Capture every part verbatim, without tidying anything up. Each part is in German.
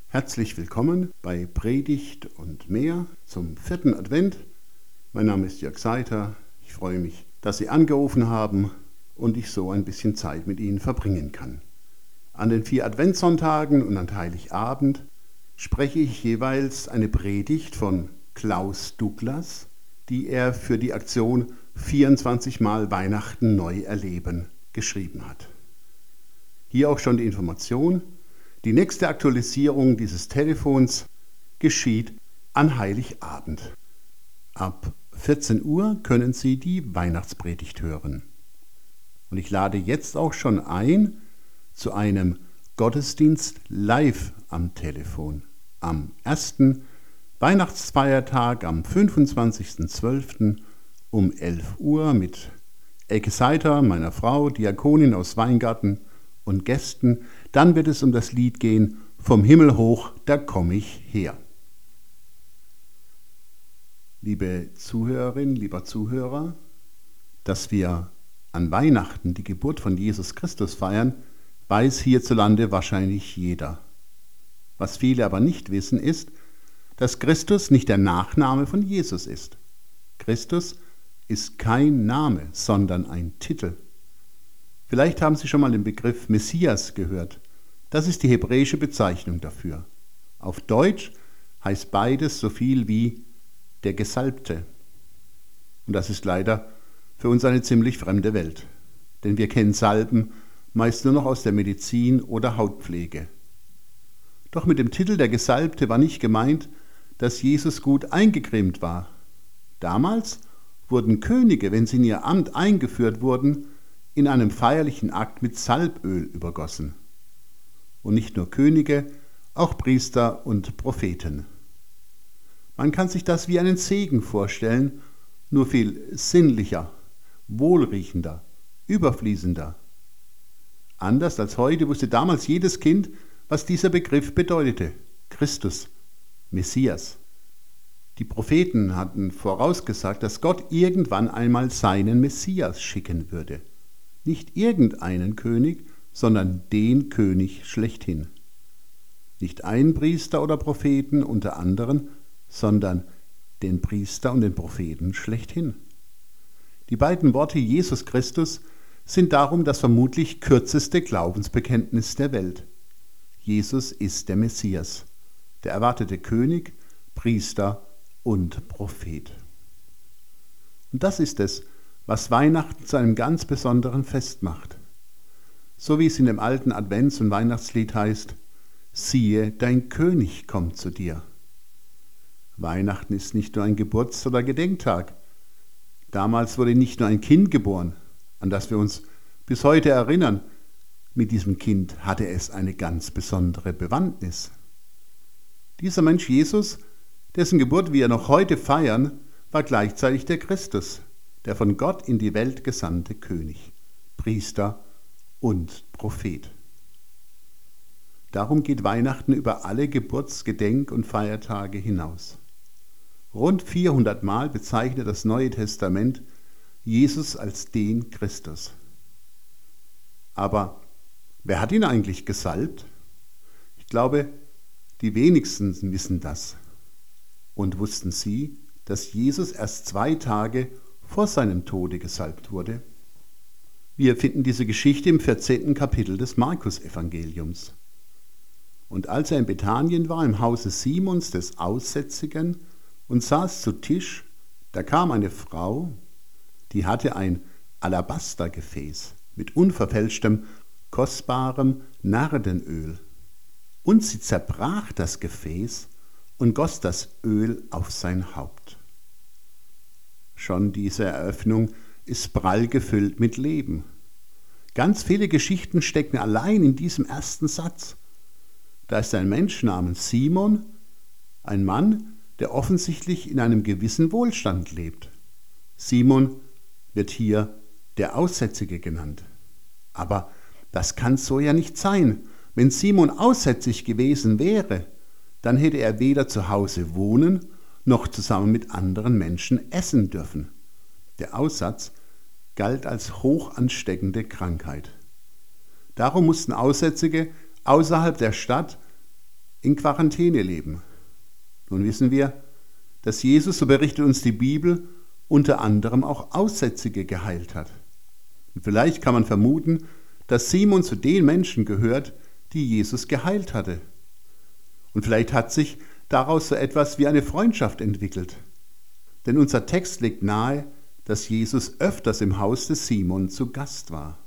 Herzlich willkommen bei Predigt und mehr zum vierten Advent. Mein Name ist Jörg Seiter. Ich freue mich, dass Sie angerufen haben und ich so ein bisschen Zeit mit Ihnen verbringen kann. An den vier Adventssonntagen und an Heiligabend spreche ich jeweils eine Predigt von Klaus Douglas, die er für die Aktion vierundzwanzig Mal Weihnachten neu erleben geschrieben hat. Hier auch schon die Information: Die nächste Aktualisierung dieses Telefons geschieht an Heiligabend. Ab vierzehn Uhr können Sie die Weihnachtspredigt hören. Und ich lade jetzt auch schon ein zu einem Gottesdienst live am Telefon. Am ersten Weihnachtsfeiertag am fünfundzwanzigsten zwölften um elf Uhr mit Elke Seiter, meiner Frau, Diakonin aus Weingarten, und Gästen. Dann wird es um das Lied gehen: Vom Himmel hoch, da komm ich her. Liebe Zuhörerinnen, lieber Zuhörer, dass wir an Weihnachten die Geburt von Jesus Christus feiern, weiß hierzulande wahrscheinlich jeder. Was viele aber nicht wissen, ist, dass Christus nicht der Nachname von Jesus ist. Christus ist kein Name, sondern ein Titel. Vielleicht haben Sie schon mal den Begriff Messias gehört. Das ist die hebräische Bezeichnung dafür. Auf Deutsch heißt beides so viel wie der Gesalbte. Und das ist leider für uns eine ziemlich fremde Welt. Denn wir kennen Salben meist nur noch aus der Medizin oder Hautpflege. Doch mit dem Titel der Gesalbte war nicht gemeint, dass Jesus gut eingecremt war. Damals wurden Könige, wenn sie in ihr Amt eingeführt wurden, in einem feierlichen Akt mit Salböl übergossen. Und nicht nur Könige, auch Priester und Propheten. Man kann sich das wie einen Segen vorstellen, nur viel sinnlicher, wohlriechender, überfließender. Anders als heute wusste damals jedes Kind, was dieser Begriff bedeutete: Christus, Messias. Die Propheten hatten vorausgesagt, dass Gott irgendwann einmal seinen Messias schicken würde. Nicht irgendeinen König, sondern den König schlechthin. Nicht einen Priester oder Propheten unter anderen, sondern den Priester und den Propheten schlechthin. Die beiden Worte Jesus Christus sind darum das vermutlich kürzeste Glaubensbekenntnis der Welt. Jesus ist der Messias, der erwartete König, Priester und Prophet. Und das ist es, was Weihnachten zu einem ganz besonderen Fest macht. So wie es in dem alten Advents- und Weihnachtslied heißt: Siehe, dein König kommt zu dir. Weihnachten ist nicht nur ein Geburts- oder Gedenktag. Damals wurde nicht nur ein Kind geboren, an das wir uns bis heute erinnern. Mit diesem Kind hatte es eine ganz besondere Bewandtnis. Dieser Mensch Jesus, dessen Geburt wir noch heute feiern, war gleichzeitig der Christus, der von Gott in die Welt gesandte König, Priester und Prophet. Darum geht Weihnachten über alle Geburts-, Gedenk- und Feiertage hinaus. Rund vierhundert Mal bezeichnet das Neue Testament Jesus als den Christus. Aber wer hat ihn eigentlich gesalbt? Ich glaube, die wenigsten wissen das. Und wussten Sie, dass Jesus erst zwei Tage vor seinem Tode gesalbt wurde? Wir finden diese Geschichte im vierzehnten Kapitel des Markus-Evangeliums. Und als er in Bethanien war, im Hause Simons des Aussätzigen, und saß zu Tisch, da kam eine Frau, die hatte ein Alabastergefäß mit unverfälschtem, kostbarem Nardenöl. Und sie zerbrach das Gefäß und goss das Öl auf sein Haupt. Schon diese Eröffnung ist prall gefüllt mit Leben. Ganz viele Geschichten stecken allein in diesem ersten Satz. Da ist ein Mensch namens Simon, ein Mann, der offensichtlich in einem gewissen Wohlstand lebt. Simon wird hier der Aussätzige genannt. Aber das kann so ja nicht sein. Wenn Simon aussätzig gewesen wäre, dann hätte er weder zu Hause wohnen noch zusammen mit anderen Menschen essen dürfen. Der Aussatz galt als hoch ansteckende Krankheit. Darum mussten Aussätzige außerhalb der Stadt in Quarantäne leben. Nun wissen wir, dass Jesus, so berichtet uns die Bibel, unter anderem auch Aussätzige geheilt hat. Und vielleicht kann man vermuten, dass Simon zu den Menschen gehört, die Jesus geheilt hatte. Und vielleicht hat sich daraus so etwas wie eine Freundschaft entwickelt. Denn unser Text legt nahe, dass Jesus öfters im Haus des Simon zu Gast war.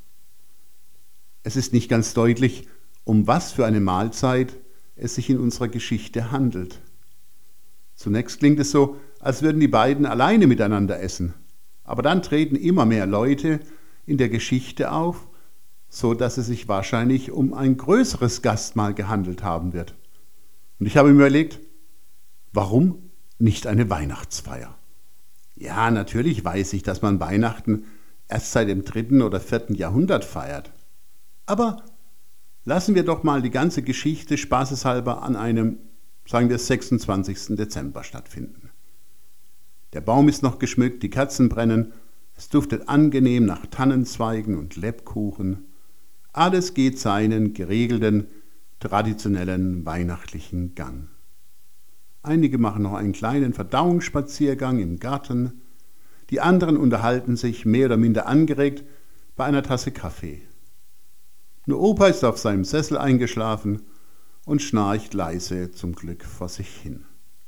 Es ist nicht ganz deutlich, um was für eine Mahlzeit es sich in unserer Geschichte handelt. Zunächst klingt es so, als würden die beiden alleine miteinander essen. Aber dann treten immer mehr Leute in der Geschichte auf, so dass es sich wahrscheinlich um ein größeres Gastmahl gehandelt haben wird. Und ich habe mir überlegt, warum nicht eine Weihnachtsfeier? Ja, natürlich weiß ich, dass man Weihnachten erst seit dem dritten oder vierten Jahrhundert feiert. Aber lassen wir doch mal die ganze Geschichte spaßeshalber an einem, sagen wir, sechsundzwanzigsten Dezember stattfinden. Der Baum ist noch geschmückt, die Kerzen brennen, es duftet angenehm nach Tannenzweigen und Lebkuchen. Alles geht seinen geregelten, traditionellen weihnachtlichen Gang. Einige machen noch einen kleinen Verdauungsspaziergang im Garten, die anderen unterhalten sich mehr oder minder angeregt bei einer Tasse Kaffee. Nur Opa ist auf seinem Sessel eingeschlafen und schnarcht leise zum Glück vor sich hin.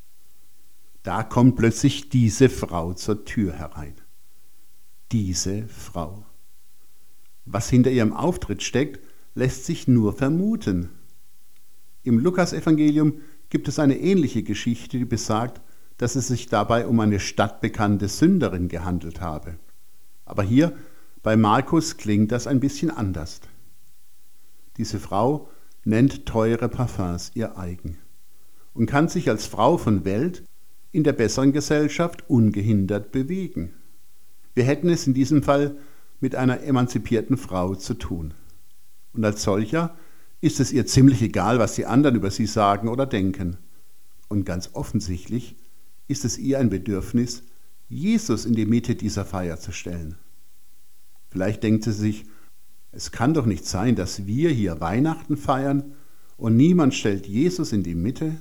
Da kommt plötzlich diese Frau zur Tür herein. Diese Frau. Was hinter ihrem Auftritt steckt, lässt sich nur vermuten. Im Lukasevangelium gibt es eine ähnliche Geschichte, die besagt, dass es sich dabei um eine stadtbekannte Sünderin gehandelt habe. Aber hier bei Markus klingt das ein bisschen anders. Diese Frau nennt teure Parfums ihr eigen und kann sich als Frau von Welt in der besseren Gesellschaft ungehindert bewegen. Wir hätten es in diesem Fall mit einer emanzipierten Frau zu tun. Und als solcher ist es ihr ziemlich egal, was die anderen über sie sagen oder denken. Und ganz offensichtlich ist es ihr ein Bedürfnis, Jesus in die Mitte dieser Feier zu stellen. Vielleicht denkt sie sich, es kann doch nicht sein, dass wir hier Weihnachten feiern und niemand stellt Jesus in die Mitte.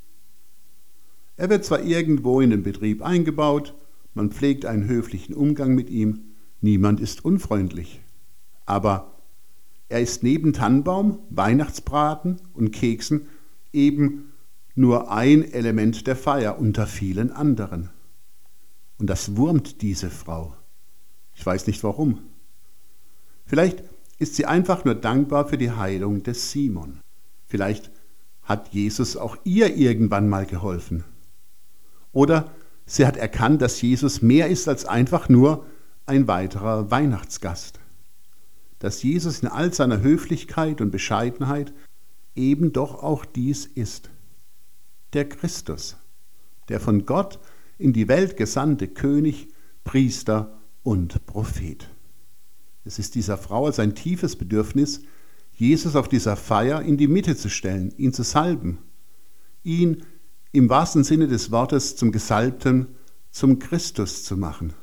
Er wird zwar irgendwo in den Betrieb eingebaut, man pflegt einen höflichen Umgang mit ihm, niemand ist unfreundlich. Aber er ist neben Tannenbaum, Weihnachtsbraten und Keksen eben nur ein Element der Feier unter vielen anderen. Und das wurmt diese Frau. Ich weiß nicht warum. Vielleicht ist sie einfach nur dankbar für die Heilung des Simon. Vielleicht hat Jesus auch ihr irgendwann mal geholfen. Oder sie hat erkannt, dass Jesus mehr ist als einfach nur ein weiterer Weihnachtsgast. Dass Jesus in all seiner Höflichkeit und Bescheidenheit eben doch auch dies ist. Der Christus, der von Gott in die Welt gesandte König, Priester und Prophet. Es ist dieser Frau als ein tiefes Bedürfnis, Jesus auf dieser Feier in die Mitte zu stellen, ihn zu salben, ihn im wahrsten Sinne des Wortes zum Gesalbten, zum Christus zu machen.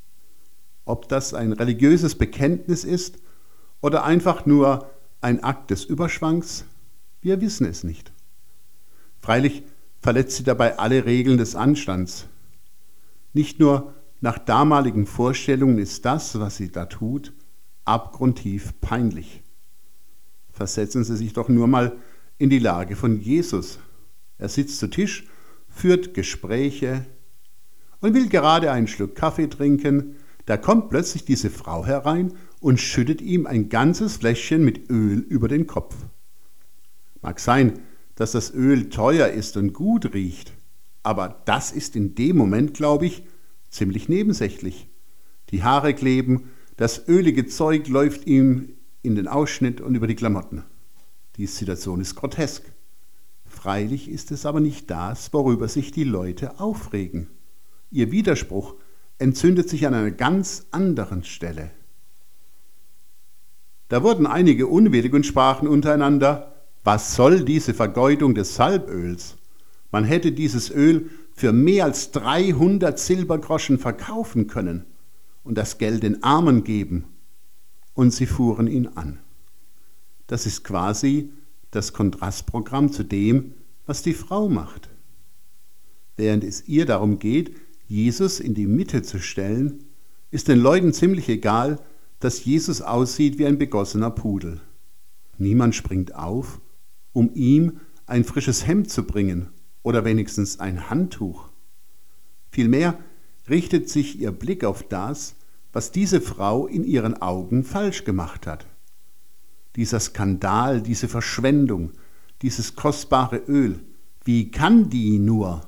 Ob das ein religiöses Bekenntnis ist oder einfach nur ein Akt des Überschwangs, wir wissen es nicht. Freilich verletzt sie dabei alle Regeln des Anstands. Nicht nur nach damaligen Vorstellungen ist das, was sie da tut, abgrundtief peinlich. Versetzen Sie sich doch nur mal in die Lage von Jesus. Er sitzt zu Tisch, führt Gespräche und will gerade einen Schluck Kaffee trinken. Da kommt plötzlich diese Frau herein und schüttet ihm ein ganzes Fläschchen mit Öl über den Kopf. Mag sein, dass das Öl teuer ist und gut riecht, aber das ist in dem Moment, glaube ich, ziemlich nebensächlich. Die Haare kleben, das ölige Zeug läuft ihm in den Ausschnitt und über die Klamotten. Die Situation ist grotesk. Freilich ist es aber nicht das, worüber sich die Leute aufregen. Ihr Widerspruch entzündet sich an einer ganz anderen Stelle. Da wurden einige unwillig und sprachen untereinander, was soll diese Vergeudung des Salböls? Man hätte dieses Öl für mehr als dreihundert Silbergroschen verkaufen können und das Geld den Armen geben. Und sie fuhren ihn an. Das ist quasi das Kontrastprogramm zu dem, was die Frau macht. Während es ihr darum geht, Jesus in die Mitte zu stellen, ist den Leuten ziemlich egal, dass Jesus aussieht wie ein begossener Pudel. Niemand springt auf, um ihm ein frisches Hemd zu bringen oder wenigstens ein Handtuch. Vielmehr richtet sich ihr Blick auf das, was diese Frau in ihren Augen falsch gemacht hat. Dieser Skandal, diese Verschwendung, dieses kostbare Öl, wie kann die nur?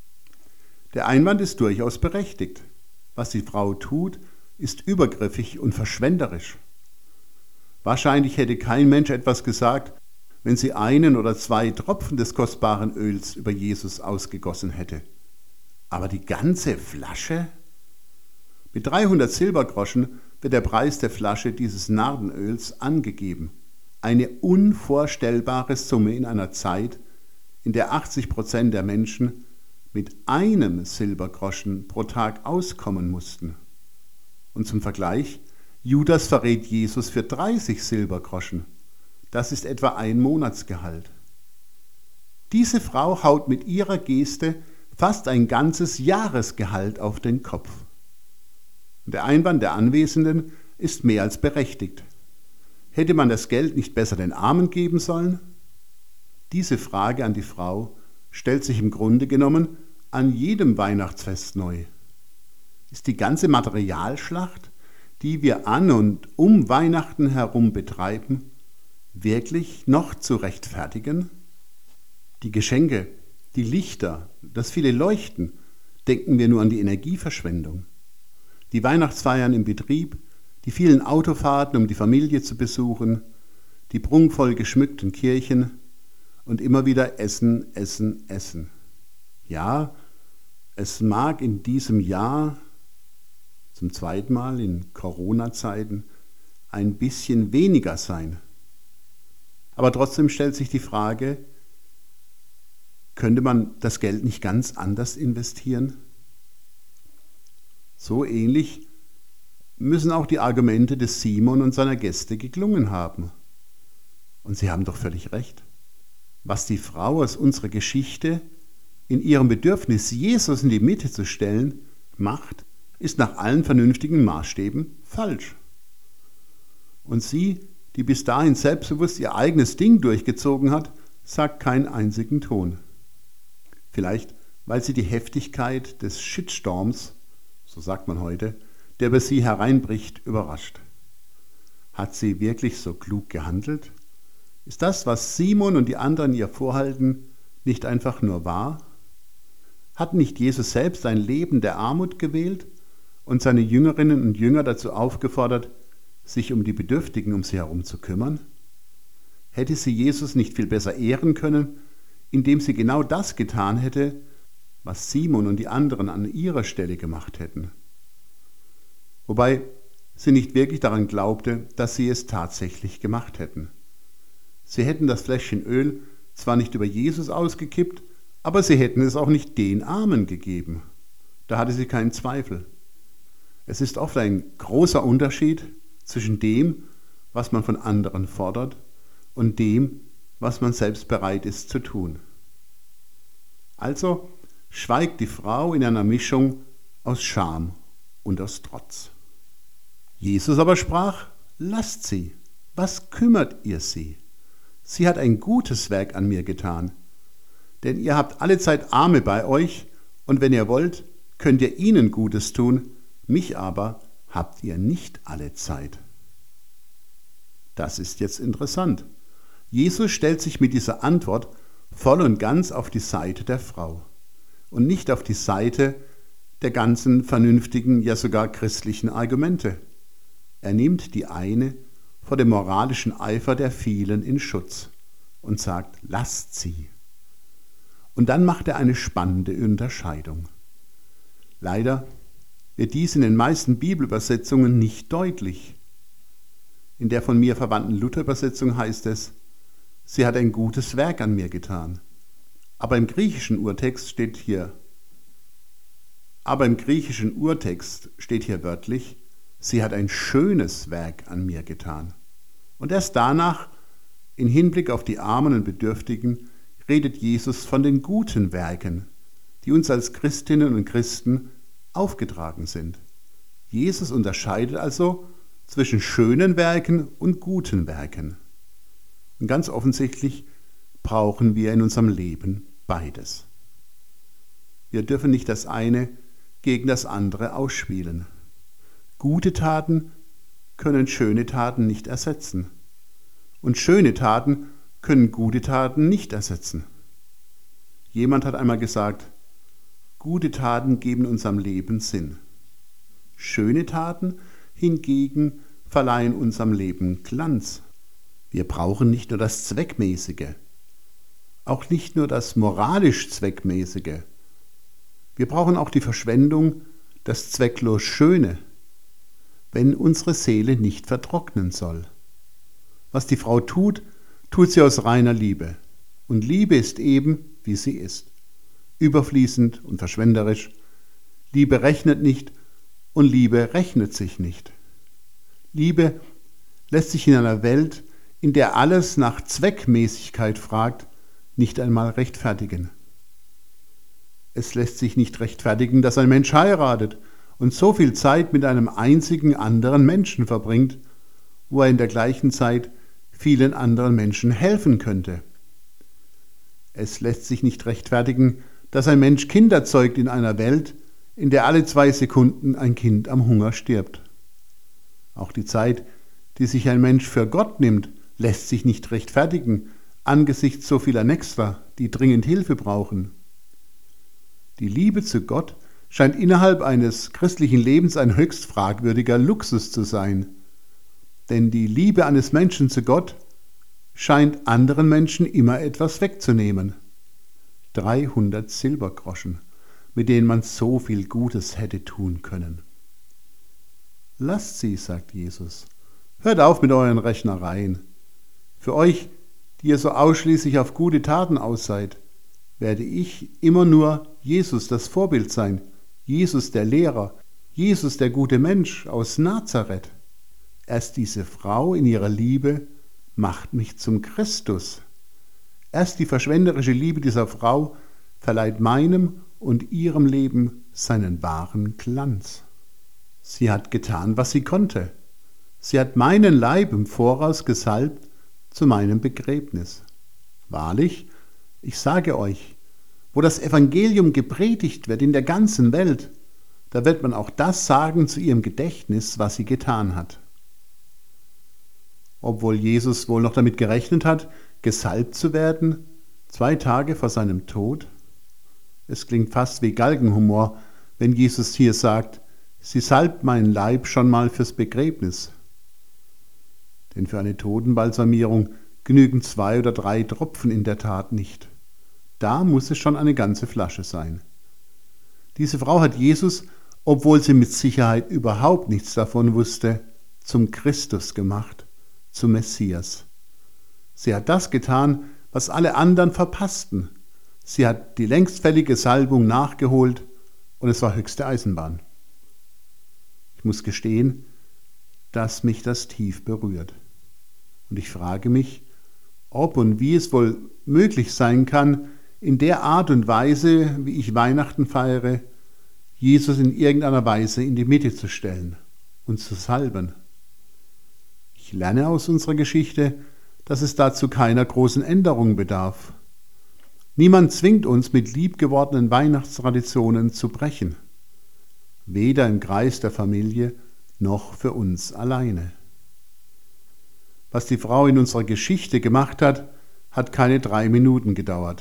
Der Einwand ist durchaus berechtigt. Was die Frau tut, ist übergriffig und verschwenderisch. Wahrscheinlich hätte kein Mensch etwas gesagt, wenn sie einen oder zwei Tropfen des kostbaren Öls über Jesus ausgegossen hätte. Aber die ganze Flasche? Mit dreihundert Silbergroschen wird der Preis der Flasche dieses Nardenöls angegeben. Eine unvorstellbare Summe in einer Zeit, in der achtzig Prozent der Menschen mit einem Silbergroschen pro Tag auskommen mussten. Und zum Vergleich, Judas verrät Jesus für dreißig Silbergroschen. Das ist etwa ein Monatsgehalt. Diese Frau haut mit ihrer Geste fast ein ganzes Jahresgehalt auf den Kopf. Und der Einwand der Anwesenden ist mehr als berechtigt. Hätte man das Geld nicht besser den Armen geben sollen? Diese Frage an die Frau stellt sich im Grunde genommen an jedem Weihnachtsfest neu. Ist die ganze Materialschlacht, die wir an und um Weihnachten herum betreiben, wirklich noch zu rechtfertigen? Die Geschenke, die Lichter, das viele Leuchten, denken wir nur an die Energieverschwendung. Die Weihnachtsfeiern im Betrieb, die vielen Autofahrten, um die Familie zu besuchen, die prunkvoll geschmückten Kirchen und immer wieder Essen, Essen, Essen. Ja, es mag in diesem Jahr, zum zweiten Mal in Corona-Zeiten, ein bisschen weniger sein. Aber trotzdem stellt sich die Frage, könnte man das Geld nicht ganz anders investieren? So ähnlich müssen auch die Argumente des Simon und seiner Gäste geklungen haben. Und sie haben doch völlig recht. Was die Frau aus unserer Geschichte in ihrem Bedürfnis, Jesus in die Mitte zu stellen, macht, ist nach allen vernünftigen Maßstäben falsch. Und sie, die bis dahin selbstbewusst ihr eigenes Ding durchgezogen hat, sagt keinen einzigen Ton. Vielleicht, weil sie die Heftigkeit des Shitstorms, so sagt man heute, der über sie hereinbricht, überrascht. Hat sie wirklich so klug gehandelt? Ist das, was Simon und die anderen ihr vorhalten, nicht einfach nur wahr? Hat nicht Jesus selbst ein Leben der Armut gewählt und seine Jüngerinnen und Jünger dazu aufgefordert, sich um die Bedürftigen um sie herum zu kümmern? Hätte sie Jesus nicht viel besser ehren können, indem sie genau das getan hätte, was Simon und die anderen an ihrer Stelle gemacht hätten? Wobei sie nicht wirklich daran glaubte, dass sie es tatsächlich gemacht hätten. Sie hätten das Fläschchen Öl zwar nicht über Jesus ausgekippt, aber sie hätten es auch nicht den Armen gegeben. Da hatte sie keinen Zweifel. Es ist oft ein großer Unterschied zwischen dem, was man von anderen fordert, und dem, was man selbst bereit ist zu tun. Also schweigt die Frau in einer Mischung aus Scham und aus Trotz. Jesus aber sprach: Lasst sie, was kümmert ihr sie? Sie hat ein gutes Werk an mir getan. Denn ihr habt allezeit Arme bei euch, und wenn ihr wollt, könnt ihr ihnen Gutes tun, mich aber habt ihr nicht allezeit. Das ist jetzt interessant. Jesus stellt sich mit dieser Antwort voll und ganz auf die Seite der Frau und nicht auf die Seite der ganzen vernünftigen, ja sogar christlichen Argumente. Er nimmt die eine vor dem moralischen Eifer der vielen in Schutz und sagt: Lasst sie. Und dann macht er eine spannende Unterscheidung. Leider wird dies in den meisten Bibelübersetzungen nicht deutlich. In der von mir verwandten Luther-Übersetzung heißt es: Sie hat ein gutes Werk an mir getan. Aber im griechischen Urtext steht hier, aber im griechischen Urtext steht hier wörtlich: Sie hat ein schönes Werk an mir getan. Und erst danach, in Hinblick auf die Armen und Bedürftigen, redet Jesus von den guten Werken, die uns als Christinnen und Christen aufgetragen sind. Jesus unterscheidet also zwischen schönen Werken und guten Werken. Und ganz offensichtlich brauchen wir in unserem Leben beides. Wir dürfen nicht das eine gegen das andere ausspielen. Gute Taten können schöne Taten nicht ersetzen. Und schöne Taten können gute Taten nicht ersetzen. Jemand hat einmal gesagt, gute Taten geben unserem Leben Sinn. Schöne Taten hingegen verleihen unserem Leben Glanz. Wir brauchen nicht nur das Zweckmäßige, auch nicht nur das moralisch Zweckmäßige. Wir brauchen auch die Verschwendung, das zwecklos Schöne, wenn unsere Seele nicht vertrocknen soll. Was die Frau tut, tut sie aus reiner Liebe. Und Liebe ist eben, wie sie ist. Überfließend und verschwenderisch. Liebe rechnet nicht und Liebe rechnet sich nicht. Liebe lässt sich in einer Welt, in der alles nach Zweckmäßigkeit fragt, nicht einmal rechtfertigen. Es lässt sich nicht rechtfertigen, dass ein Mensch heiratet und so viel Zeit mit einem einzigen anderen Menschen verbringt, wo er in der gleichen Zeit vielen anderen Menschen helfen könnte. Es lässt sich nicht rechtfertigen, dass ein Mensch Kinder zeugt in einer Welt, in der alle zwei Sekunden ein Kind am Hunger stirbt. Auch die Zeit, die sich ein Mensch für Gott nimmt, lässt sich nicht rechtfertigen, angesichts so vieler Nächster, die dringend Hilfe brauchen. Die Liebe zu Gott scheint innerhalb eines christlichen Lebens ein höchst fragwürdiger Luxus zu sein. Denn die Liebe eines Menschen zu Gott scheint anderen Menschen immer etwas wegzunehmen. dreihundert Silbergroschen, mit denen man so viel Gutes hätte tun können. Lasst sie, sagt Jesus. Hört auf mit euren Rechnereien. Für euch, die ihr so ausschließlich auf gute Taten aus seid, werde ich immer nur Jesus das Vorbild sein, Jesus der Lehrer, Jesus der gute Mensch aus Nazareth. Erst diese Frau in ihrer Liebe macht mich zum Christus. Erst die verschwenderische Liebe dieser Frau verleiht meinem und ihrem Leben seinen wahren Glanz. Sie hat getan, was sie konnte. Sie hat meinen Leib im Voraus gesalbt zu meinem Begräbnis. Wahrlich, ich sage euch, wo das Evangelium gepredigt wird in der ganzen Welt, da wird man auch das sagen zu ihrem Gedächtnis, was sie getan hat. Obwohl Jesus wohl noch damit gerechnet hat, gesalbt zu werden, zwei Tage vor seinem Tod. Es klingt fast wie Galgenhumor, wenn Jesus hier sagt, sie salbt meinen Leib schon mal fürs Begräbnis. Denn für eine Totenbalsamierung genügen zwei oder drei Tropfen in der Tat nicht. Da muss es schon eine ganze Flasche sein. Diese Frau hat Jesus, obwohl sie mit Sicherheit überhaupt nichts davon wusste, zum Christus gemacht, zum Messias. Sie hat das getan, was alle anderen verpassten. Sie hat die längst fällige Salbung nachgeholt und es war höchste Eisenbahn. Ich muss gestehen, dass mich das tief berührt. Und ich frage mich, ob und wie es wohl möglich sein kann, in der Art und Weise, wie ich Weihnachten feiere, Jesus in irgendeiner Weise in die Mitte zu stellen und zu salben. Ich lerne aus unserer Geschichte, dass es dazu keiner großen Änderung bedarf. Niemand zwingt uns, mit liebgewordenen Weihnachtstraditionen zu brechen. Weder im Kreis der Familie noch für uns alleine. Was die Frau in unserer Geschichte gemacht hat, hat keine drei Minuten gedauert.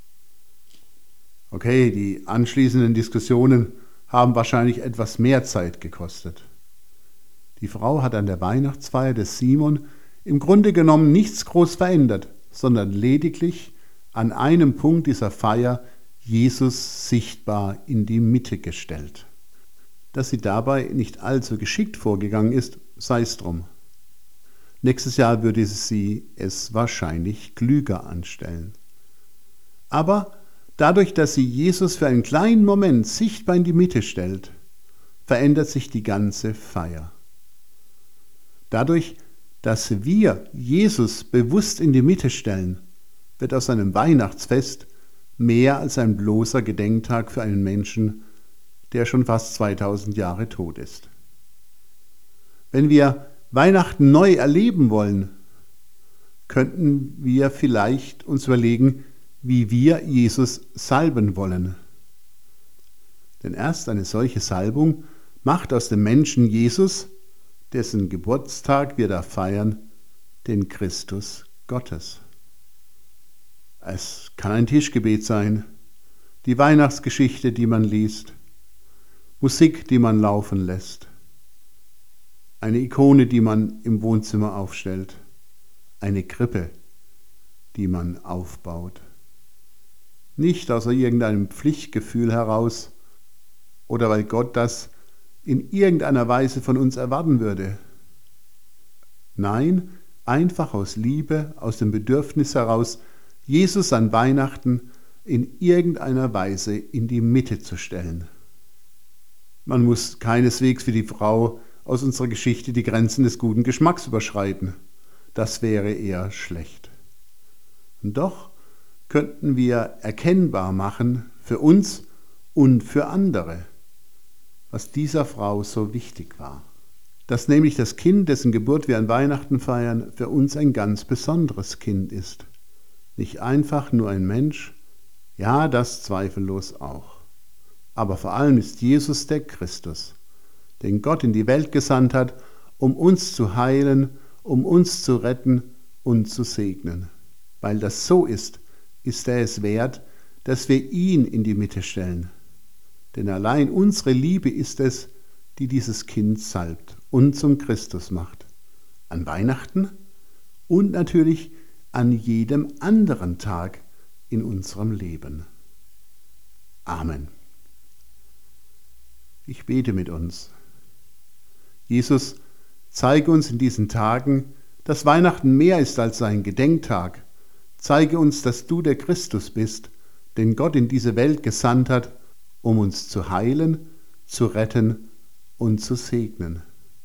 Okay, die anschließenden Diskussionen haben wahrscheinlich etwas mehr Zeit gekostet. Die Frau hat an der Weihnachtsfeier des Simon im Grunde genommen nichts groß verändert, sondern lediglich an einem Punkt dieser Feier Jesus sichtbar in die Mitte gestellt. Dass sie dabei nicht allzu geschickt vorgegangen ist, sei es drum. Nächstes Jahr würde sie es wahrscheinlich klüger anstellen. Aber dadurch, dass sie Jesus für einen kleinen Moment sichtbar in die Mitte stellt, verändert sich die ganze Feier. Dadurch, dass wir Jesus bewusst in die Mitte stellen, wird aus einem Weihnachtsfest mehr als ein bloßer Gedenktag für einen Menschen, der schon fast zweitausend Jahre tot ist. Wenn wir Weihnachten neu erleben wollen, könnten wir vielleicht uns überlegen, wie wir Jesus salben wollen. Denn erst eine solche Salbung macht aus dem Menschen Jesus, dessen Geburtstag wir da feiern, den Christus Gottes. Es kann ein Tischgebet sein, die Weihnachtsgeschichte, die man liest, Musik, die man laufen lässt, eine Ikone, die man im Wohnzimmer aufstellt, eine Krippe, die man aufbaut. Nicht aus irgendeinem Pflichtgefühl heraus oder weil Gott das in irgendeiner Weise von uns erwarten würde. Nein, einfach aus Liebe, aus dem Bedürfnis heraus, Jesus an Weihnachten in irgendeiner Weise in die Mitte zu stellen. Man muss keineswegs wie die Frau aus unserer Geschichte die Grenzen des guten Geschmacks überschreiten. Das wäre eher schlecht. Und doch könnten wir erkennbar machen für uns und für andere, was dieser Frau so wichtig war. Dass nämlich das Kind, dessen Geburt wir an Weihnachten feiern, für uns ein ganz besonderes Kind ist. Nicht einfach nur ein Mensch, ja, das zweifellos auch. Aber vor allem ist Jesus der Christus, den Gott in die Welt gesandt hat, um uns zu heilen, um uns zu retten und zu segnen. Weil das so ist, ist er es wert, dass wir ihn in die Mitte stellen. Denn allein unsere Liebe ist es, die dieses Kind salbt und zum Christus macht. An Weihnachten und natürlich an jedem anderen Tag in unserem Leben. Amen. Ich bete mit uns. Jesus, zeige uns in diesen Tagen, dass Weihnachten mehr ist als ein Gedenktag. Zeige uns, dass du der Christus bist, den Gott in diese Welt gesandt hat, um uns zu heilen, zu retten und zu segnen.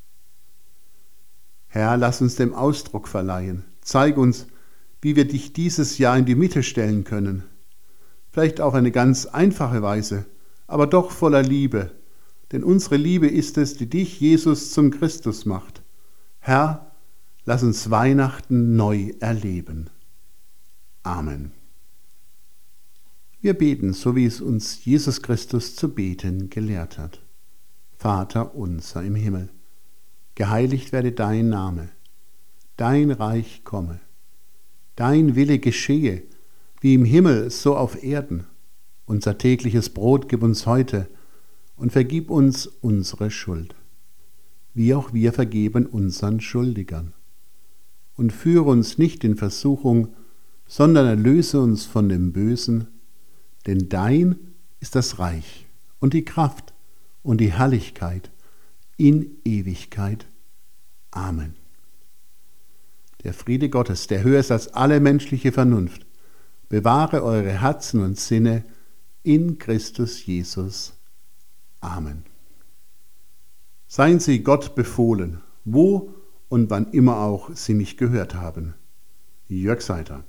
Herr, lass uns dem Ausdruck verleihen. Zeig uns, wie wir dich dieses Jahr in die Mitte stellen können. Vielleicht auf eine ganz einfache Weise, aber doch voller Liebe. Denn unsere Liebe ist es, die dich, Jesus, zum Christus macht. Herr, lass uns Weihnachten neu erleben. Amen. Wir beten, so wie es uns Jesus Christus zu beten gelehrt hat. Vater unser im Himmel, geheiligt werde dein Name, dein Reich komme, dein Wille geschehe, wie im Himmel, so auf Erden. Unser tägliches Brot gib uns heute und vergib uns unsere Schuld, wie auch wir vergeben unseren Schuldigern. Und führe uns nicht in Versuchung, sondern erlöse uns von dem Bösen, denn dein ist das Reich und die Kraft und die Herrlichkeit in Ewigkeit. Amen. Der Friede Gottes, der höher ist als alle menschliche Vernunft, bewahre eure Herzen und Sinne in Christus Jesus. Amen. Seien Sie Gott befohlen, wo und wann immer auch Sie mich gehört haben. Jörg Seiter.